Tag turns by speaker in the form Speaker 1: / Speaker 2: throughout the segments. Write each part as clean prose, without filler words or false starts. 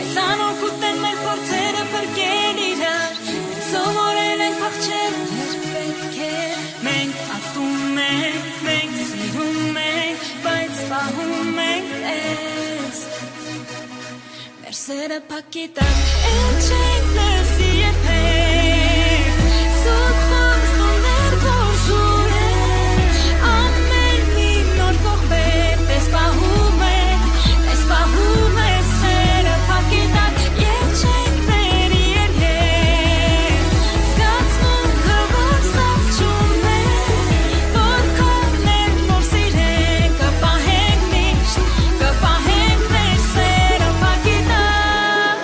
Speaker 1: Ցանոք ուտեն մեր փորձերը փրկեն իրար Սովորել ենք փախչել երբ պետք է Մենք ատում ենք, մենք սիրում ենք Բայց պահում ենք ես Մեր սերը փակի տակ էլ չենք լսի երբեք Սուտ խոստումներ գործում են Ամեն մի նոր կողմեր Պես պահում ենք սերը փակի տակ Եվ չենք բերի երգեր Զգացմունքը որ սաղճում է Որ քովներ որ սիրենք Կպահենք միշտ Կպահենք մեր սերը փակի տակ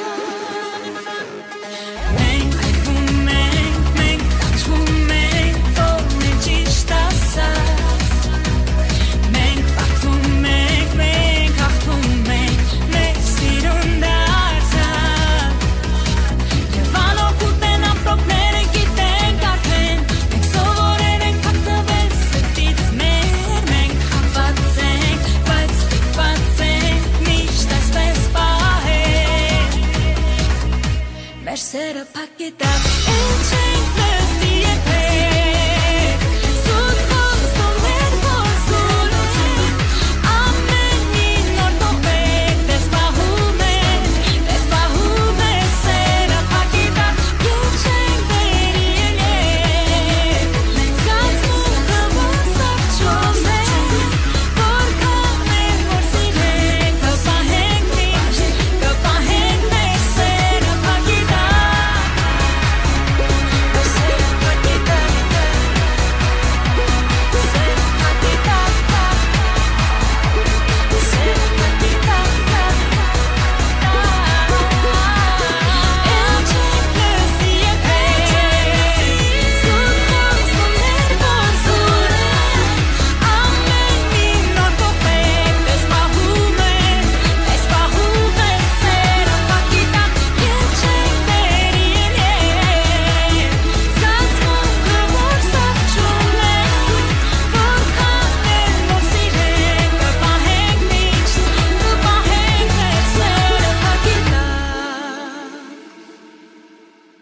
Speaker 1: Մենք այգում ենք, մենք կաչվում ենք Որ մեր ճիշտ ասած Մենք պաղթում ենք, մենք հաղթում ենք Մեր սիրուն դարձած Եվ անօգուտ են ամպրոպները գիտենք արդեն Մենք սովորել ենք հագնվել սրտից մեր Մենք խաբված ենք, բայց ստիպված ենք Միշտ այսպես պահել Մեր սերը փակի տակ էլ չենք